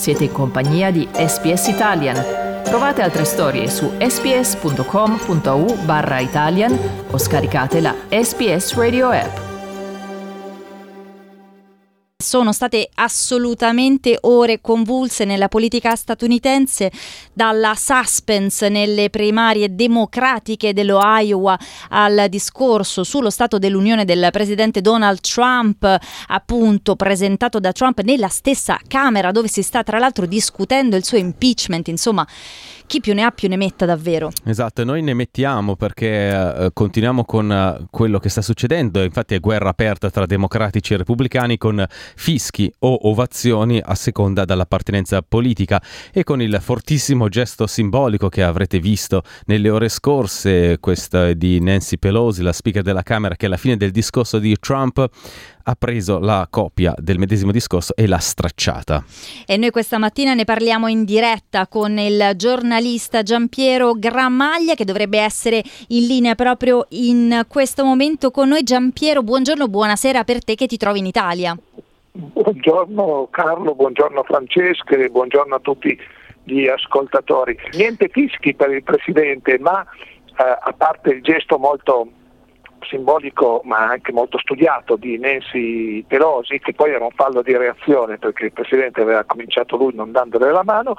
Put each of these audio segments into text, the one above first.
Siete in compagnia di SBS Italian. Trovate altre storie su sbs.com.au/Italian o scaricate la SBS Radio app. Sono state assolutamente ore convulse nella politica statunitense, dalla suspense nelle primarie democratiche dello Iowa al discorso sullo stato dell'unione del presidente Donald Trump, appunto presentato da Trump nella stessa Camera dove si sta tra l'altro discutendo il suo impeachment. Insomma, chi più ne ha più ne metta davvero. Esatto, noi ne mettiamo perché continuiamo con quello che sta succedendo. Infatti è guerra aperta tra democratici e repubblicani, con fischi o ovazioni a seconda dell'appartenenza politica, e con il fortissimo gesto simbolico che avrete visto nelle ore scorse, questo di Nancy Pelosi, la speaker della Camera, che alla fine del discorso di Trump ha preso la copia del medesimo discorso e l'ha stracciata. E noi questa mattina ne parliamo in diretta con il giornalista Giampiero Gramaglia, che dovrebbe essere in linea proprio in questo momento con noi. Giampiero, buongiorno, buonasera per te che ti trovi in Italia. Buongiorno Carlo, buongiorno Francesca e buongiorno a tutti gli ascoltatori. Niente fischi per il Presidente, ma a parte il gesto molto simbolico ma anche molto studiato di Nancy Pelosi, che poi era un fallo di reazione perché il Presidente aveva cominciato lui non dandole la mano,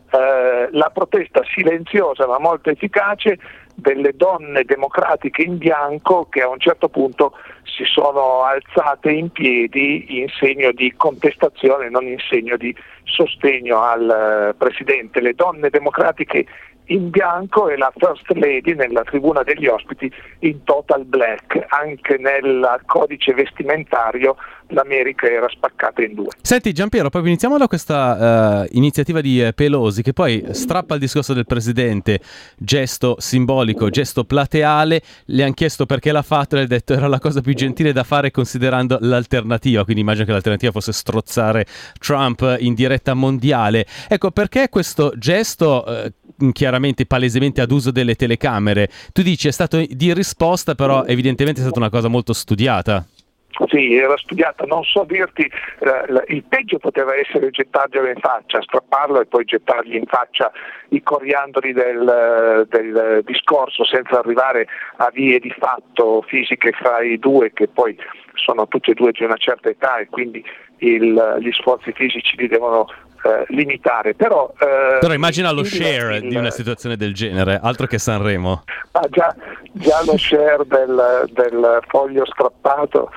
la protesta silenziosa ma molto efficace delle donne democratiche in bianco che a un certo punto si sono alzate in piedi in segno di contestazione, non in segno di sostegno al Presidente. Le donne democratiche in bianco e la First Lady nella tribuna degli ospiti in total black. Anche nel codice vestimentario l'America era spaccata in due. Senti Giampiero, proprio iniziamo da questa iniziativa di Pelosi, che poi strappa il discorso del Presidente, gesto simbolico, gesto plateale. Le hanno chiesto perché l'ha fatto e le ha detto era la cosa più gentile da fare considerando l'alternativa, quindi immagino che l'alternativa fosse strozzare Trump in diretta mondiale. Ecco, perché questo gesto chiaramente palesemente ad uso delle telecamere? Tu dici è stato di risposta, però evidentemente è stata una cosa molto studiata. Sì, era studiata, non so dirti, il peggio poteva essere gettarglielo in faccia, strapparlo e poi gettargli in faccia i coriandoli del discorso, senza arrivare a vie di fatto fisiche fra i due, che poi sono tutti e due di una certa età e quindi gli sforzi fisici li devono limitare. Però immagina lo share di una situazione del genere, altro che Sanremo. Già lo share del foglio strappato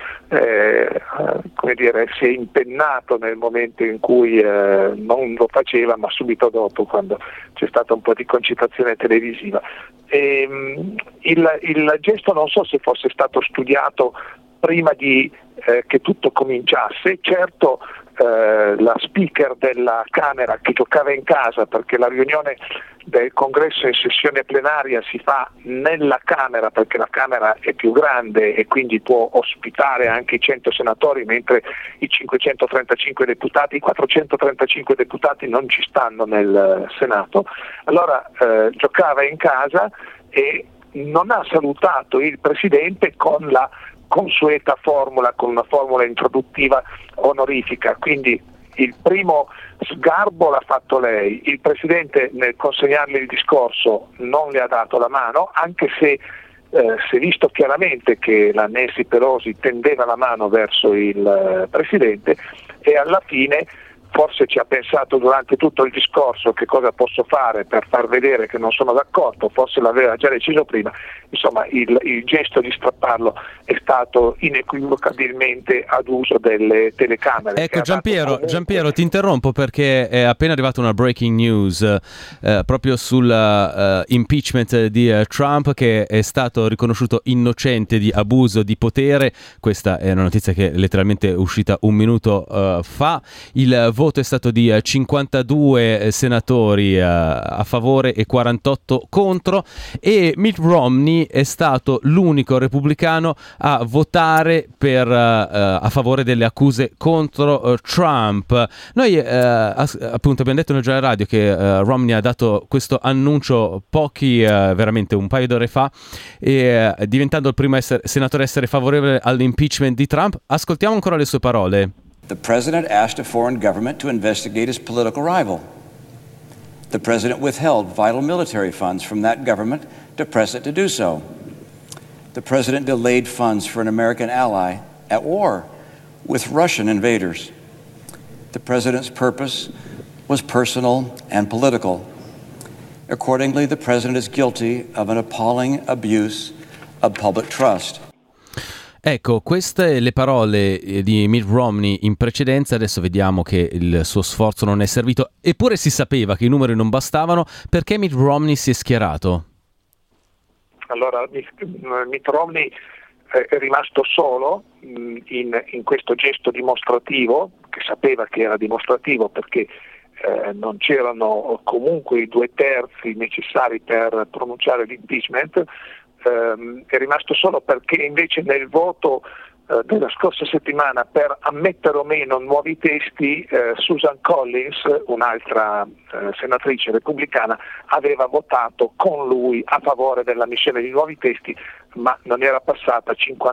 come dire, si è impennato nel momento in cui non lo faceva, ma subito dopo, quando c'è stata un po' di concitazione televisiva. Il gesto non so se fosse stato studiato prima di che tutto cominciasse. Certo, la speaker della Camera, che giocava in casa perché la riunione del congresso in sessione plenaria si fa nella Camera, perché la Camera è più grande e quindi può ospitare anche i 100 senatori, mentre i 535 deputati, i 435 deputati non ci stanno nel Senato. Allora giocava in casa e non ha salutato il Presidente con la consueta formula, con una formula introduttiva onorifica, quindi il primo sgarbo l'ha fatto lei. Il Presidente nel consegnarle il discorso non le ha dato la mano, anche se si è visto chiaramente che la Nancy Pelosi tendeva la mano verso il Presidente, e alla fine forse ci ha pensato durante tutto il discorso che cosa posso fare per far vedere che non sono d'accordo, forse l'aveva già deciso prima. Insomma, il gesto di strapparlo è stato inequivocabilmente ad uso delle telecamere. Ecco Giampiero, ti interrompo perché è appena arrivata una breaking news proprio sul impeachment di Trump, che è stato riconosciuto innocente di abuso di potere. Questa è una notizia che è letteralmente uscita un minuto fa. Il voto è stato di 52 senatori a favore e 48 contro, e Mitt Romney è stato l'unico repubblicano a votare a favore delle accuse contro Trump. Noi appunto abbiamo detto nel giornale radio che Romney ha dato questo annuncio veramente un paio d'ore fa, diventando il primo senatore a essere favorevole all'impeachment di Trump. Ascoltiamo ancora le sue parole. The president asked a foreign government to investigate his political rival. The president withheld vital military funds from that government to press it to do so. The president delayed funds for an American ally at war with Russian invaders. The president's purpose was personal and political. Accordingly, the president is guilty of an appalling abuse of public trust. Ecco, queste le parole di Mitt Romney in precedenza. Adesso vediamo che il suo sforzo non è servito, eppure si sapeva che i numeri non bastavano. Perché Mitt Romney si è schierato? Allora, Mitt Romney è rimasto solo in questo gesto dimostrativo, che sapeva che era dimostrativo perché non c'erano comunque i 2/3 necessari per pronunciare l'impeachment. È rimasto solo perché invece nel voto della scorsa settimana per ammettere o meno nuovi testi, Susan Collins, un'altra senatrice repubblicana, aveva votato con lui a favore dell'ammissione di nuovi testi, ma non era passata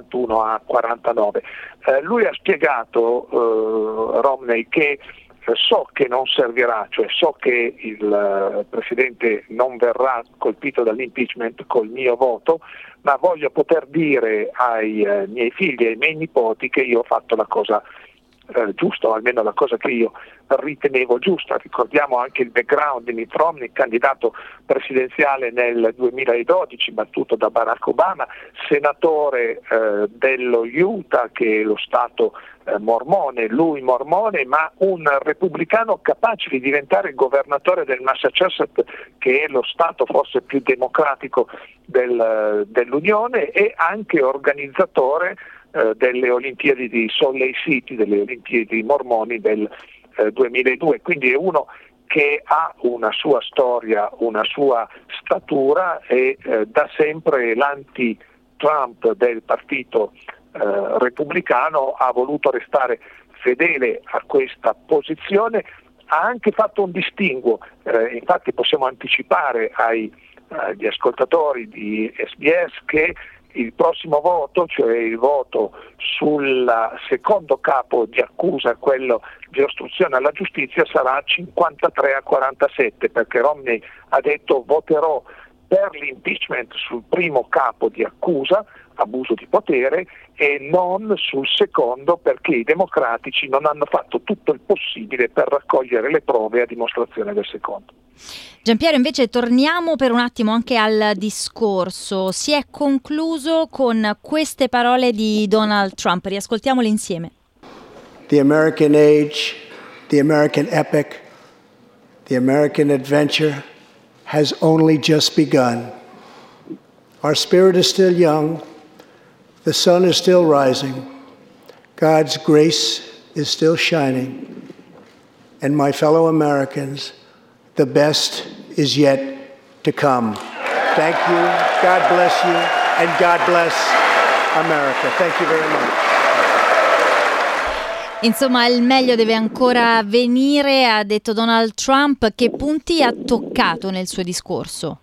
51-49. Lui ha spiegato, Romney, che so che non servirà, cioè so che il Presidente non verrà colpito dall'impeachment col mio voto, ma voglio poter dire ai miei figli e ai miei nipoti che io ho fatto la cosa giusta, o almeno la cosa che io ritenevo giusta. Ricordiamo anche il background di Mitt Romney, candidato presidenziale nel 2012, battuto da Barack Obama, senatore dello Utah, che è lo stato mormone, lui mormone, ma un repubblicano capace di diventare governatore del Massachusetts, che è lo stato forse più democratico dell'Unione, e anche organizzatore delle Olimpiadi di Salt Lake City, delle Olimpiadi mormoni del 2002, quindi è uno che ha una sua storia, una sua statura e da sempre l'anti-Trump del partito repubblicano ha voluto restare fedele a questa posizione. Ha anche fatto un distinguo, infatti possiamo anticipare agli ascoltatori di SBS che il prossimo voto, cioè il voto sul secondo capo di accusa, quello di ostruzione alla giustizia, sarà 53-47, perché Romney ha detto voterò per l'impeachment sul primo capo di accusa, abuso di potere, e non sul secondo, perché i democratici non hanno fatto tutto il possibile per raccogliere le prove a dimostrazione del secondo. Giampiero, invece torniamo per un attimo anche al discorso. Si è concluso con queste parole di Donald Trump, riascoltiamole insieme. The American age, the American epic, the American adventure has only just begun. Our spirit is still young, the sun is still rising, God's grace is still shining, and my fellow Americans, the best is yet to come. Thank you, God bless you, and God bless America. Thank you very much. Insomma, il meglio deve ancora venire, ha detto Donald Trump. Che punti ha toccato nel suo discorso?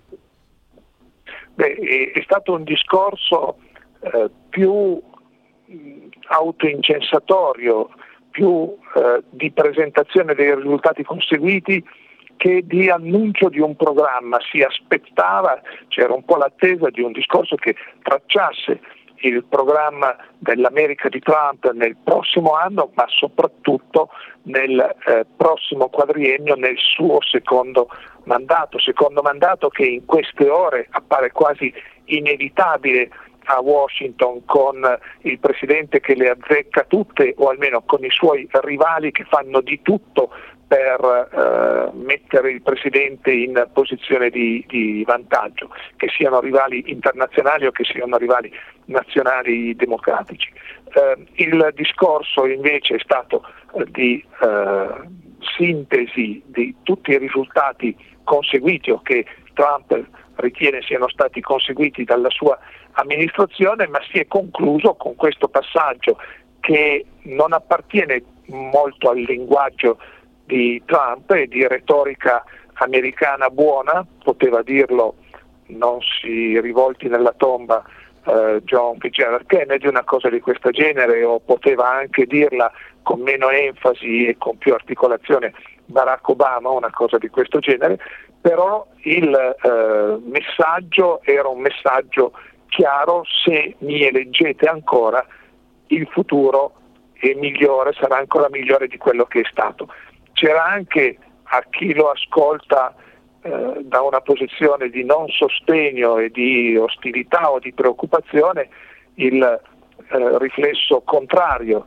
È stato un discorso più autoincensatorio, più di presentazione dei risultati conseguiti che di annuncio di un programma. Si aspettava, c'era un po' l'attesa di un discorso che tracciasse il programma dell'America di Trump nel prossimo anno, ma soprattutto nel prossimo quadriennio, nel suo secondo mandato che in queste ore appare quasi inevitabile a Washington, con il presidente che le azzecca tutte, o almeno con i suoi rivali che fanno di tutto per mettere il presidente in posizione di vantaggio, che siano rivali internazionali o che siano rivali nazionali democratici. Il discorso invece è stato di sintesi di tutti i risultati conseguiti o che Trump ritiene siano stati conseguiti dalla sua amministrazione, ma si è concluso con questo passaggio che non appartiene molto al linguaggio di Trump e di retorica americana buona, poteva dirlo, non si rivolti nella tomba John Fitzgerald Kennedy una cosa di questo genere, o poteva anche dirla con meno enfasi e con più articolazione Barack Obama una cosa di questo genere, però il messaggio era un messaggio chiaro: se mi eleggete ancora il futuro è migliore, sarà ancora migliore di quello che è stato. C'era anche, a chi lo ascolta da una posizione di non sostegno e di ostilità o di preoccupazione, il riflesso contrario.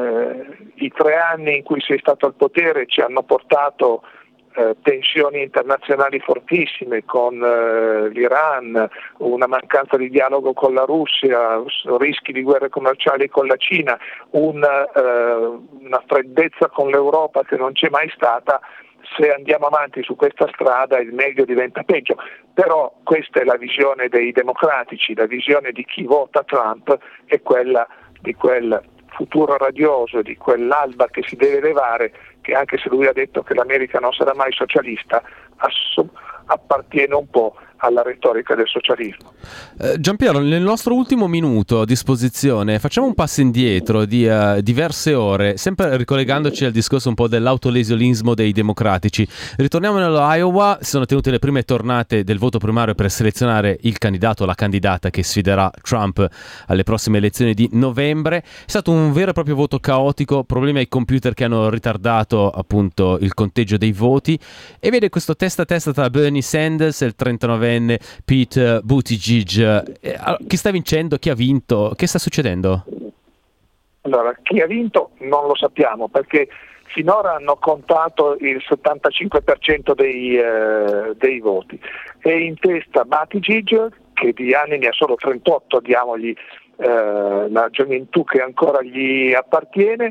I 3 anni in cui sei stato al potere ci hanno portato tensioni internazionali fortissime con l'Iran, una mancanza di dialogo con la Russia, rischi di guerre commerciali con la Cina, una freddezza con l'Europa che non c'è mai stata. Se andiamo avanti su questa strada il meglio diventa peggio, però questa è la visione dei democratici, la visione di chi vota Trump è quella di quel futuro radioso, di quell'alba che si deve levare, che anche se lui ha detto che l'America non sarà mai socialista, appartiene un po' alla retorica del socialismo. Giampiero, nel nostro ultimo minuto a disposizione facciamo un passo indietro di diverse ore, sempre ricollegandoci al discorso un po' dell'autolesionismo dei democratici. Ritorniamo nell'Iowa, si sono tenute le prime tornate del voto primario per selezionare il candidato o la candidata che sfiderà Trump alle prossime elezioni di novembre. È stato un vero e proprio voto caotico, problemi ai computer che hanno ritardato appunto il conteggio dei voti, e vede questo testa a testa tra Bernie Sanders e il 39enne Pete Buttigieg. Chi sta vincendo? Chi ha vinto? Che sta succedendo? Allora, chi ha vinto non lo sappiamo, perché finora hanno contato il 75% dei voti. È in testa Buttigieg, che di anni ne ha solo 38, diamogli la gioventù che ancora gli appartiene.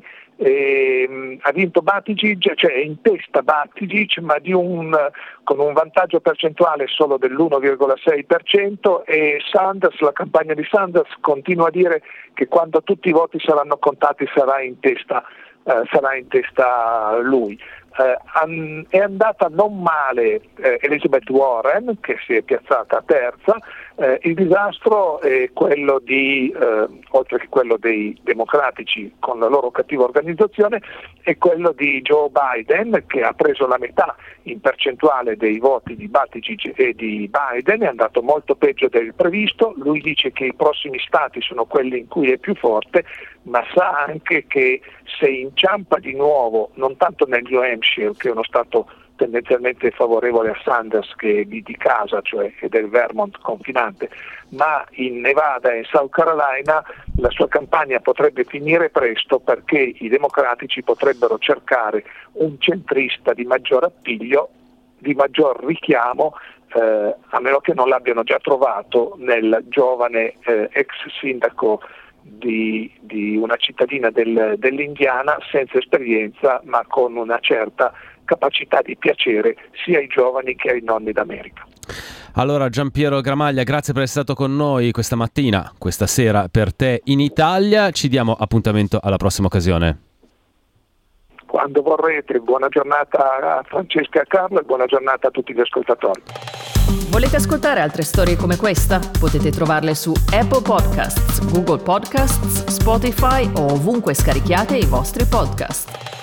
Ha vinto Buttigieg, cioè è in testa Buttigieg, ma con un vantaggio percentuale solo dell'1,6%, e Sanders, la campagna di Sanders continua a dire che quando tutti i voti saranno contati sarà in testa lui. È andata non male Elizabeth Warren, che si è piazzata terza. Il disastro è quello oltre che quello dei democratici con la loro cattiva organizzazione, è quello di Joe Biden, che ha preso la metà in percentuale dei voti di Buttigieg e di Biden, è andato molto peggio del previsto. Lui dice che i prossimi stati sono quelli in cui è più forte, ma sa anche che se inciampa di nuovo, non tanto nel New Hampshire, che è uno stato tendenzialmente favorevole a Sanders, che è di casa, cioè è del Vermont confinante, ma in Nevada e in South Carolina la sua campagna potrebbe finire presto, perché i democratici potrebbero cercare un centrista di maggior appiglio, di maggior richiamo, a meno che non l'abbiano già trovato nel giovane ex sindaco di una cittadina dell'Indiana, senza esperienza ma con una certa capacità di piacere sia ai giovani che ai nonni d'America. Allora, Giampiero Gramaglia, grazie per essere stato con noi questa mattina, questa sera per Te in Italia. Ci diamo appuntamento alla prossima occasione. Quando vorrete. Buona giornata a Francesca e a Carlo, e buona giornata a tutti gli ascoltatori. Volete ascoltare altre storie come questa? Potete trovarle su Apple Podcasts, Google Podcasts, Spotify o ovunque scarichiate i vostri podcast.